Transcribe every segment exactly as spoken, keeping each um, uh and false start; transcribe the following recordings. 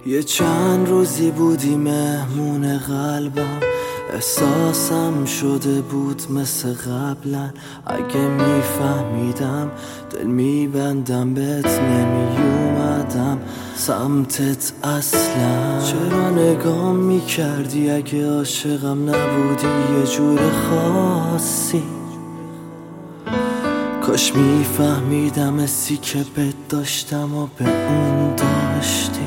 یه چند روزی بودی مهمون قلبم، احساسم شده بود مثل قبلا. اگه میفهمیدم دل میبندم، بهت نمیومدم سمتت اصلا. چرا نگام میکردی اگه عاشقم نبودی یه جور خاصی؟ کاش میفهمیدم حسی که بهت داشتم و به اون داشتی.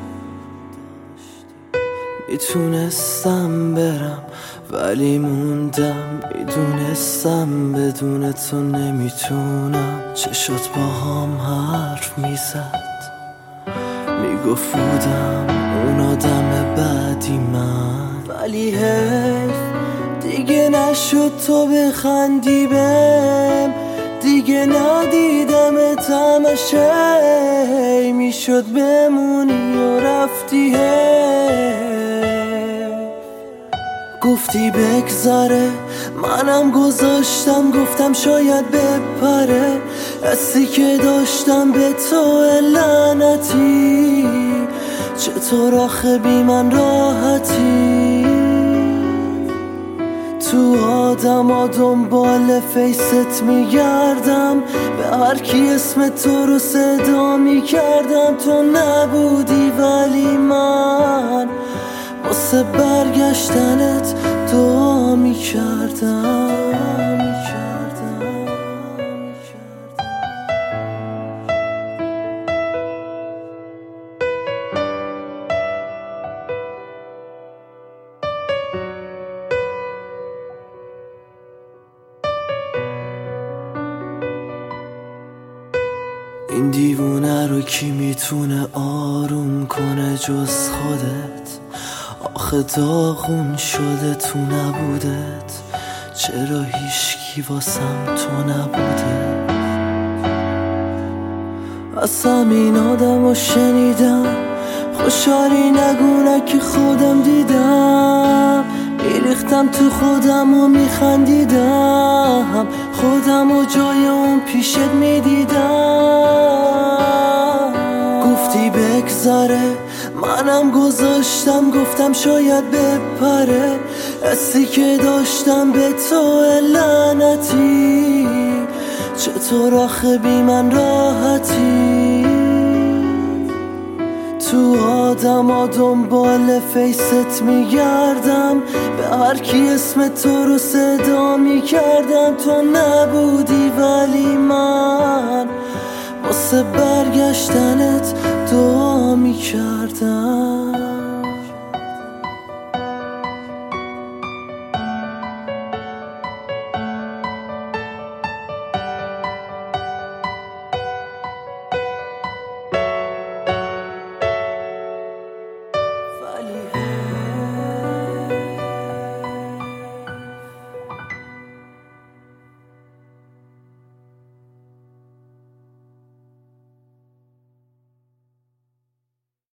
میتونستم برم ولی موندم، میدونستم بدون تو نمیتونم. چشات با هم حرف میزد، میگفت بودم اون آدم بعدی من. ولی حیف دیگه نشد تو بخندی بهم، دیگه ندیدم تمشه میشد بمونی و رفتی. هی گفتی بگذره، منم گذاشتم، گفتم شاید بپره. حسی که داشتم به تو لعنتی، چطور آخه بی من راحتی؟ تو آدم ها دنبال فیست میگردم، به هر کی اسم تو رو صدا میکردم. تو نبودی ولی من واسه برگشتنت دعا میکردم. این دیوونه رو کی میتونه آروم کنه جز خودت؟ آخه داغون شده تو نبودت، چرا هیچکی واسم تو نبوده؟ از همین آدم رو شنیدم خوشحالی نگونه که خودم دیدم. میریختم تو خودم و میخندیدم، خودم و جای اون پیشت میدیدم. گفتی بگذره، منم گذاشتم، گفتم شاید بپره. حسی که داشتم به تو لعنتی، چطور آخه بی من راحتی؟ تو آدم ها دنبال فیست میگردم، به هر کی اسم تو رو صدا میکردم. تو نبودی ولی من واسه برگشتنت دعا میکردم.